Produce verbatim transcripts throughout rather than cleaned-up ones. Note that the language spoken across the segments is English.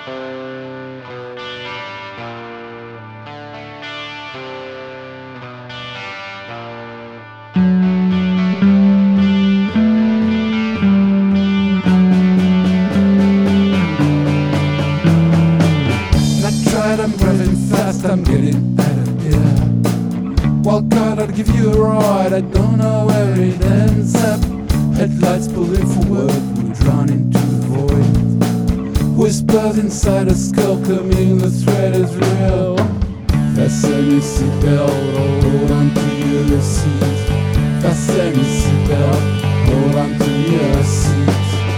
I'm driving fast, I'm getting out of here. Well, God, I'll give you a ride, I don't know where it ends up. Headlights pulling forward, we're drawn into the void. Whispers inside a skull coming, the threat is real. Fasten your seatbelt, hold on to your seat. Fasten your seatbelt, hold on to your seat.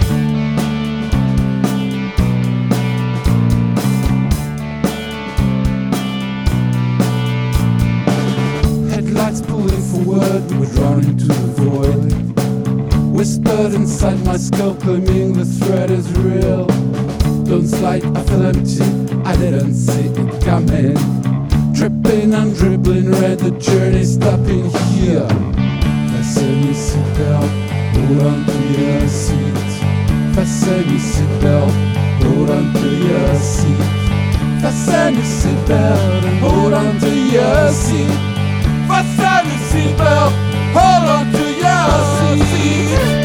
Headlights pulling forward, we're drawn into the void. Whispered inside my skull, claiming the threat is real. Don't slide, I feel empty, I didn't see it coming. Tripping and dribbling, red, the journey stopping here. Fasten your seatbelt, hold on to your seat. Fasten your seatbelt, hold on to your seat. Fasten your seatbelt and hold on to your seat. Fasten your seatbelt, hold on to your seat.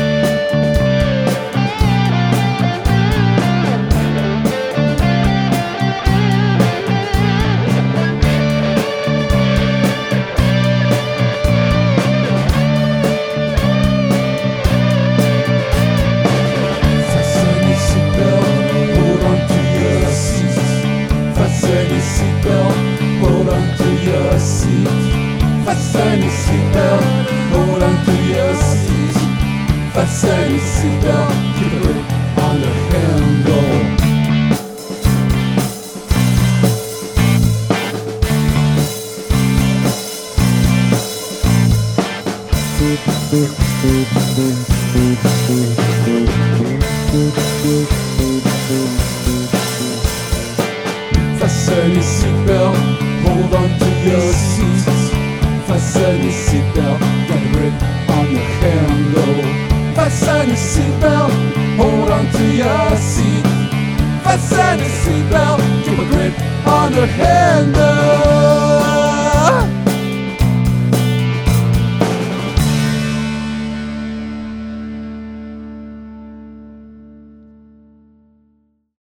Fasten your seatbelt, hold on to your seat. Fasten your seatbelt, keep a grip on the handle. Fasten your seatbelt, hold on to your seat. Fasten your seatbelt, get a grip on the handle. Fasten your seatbelt, hold on to your seat. Fasten your seatbelt, keep a grip on the handle.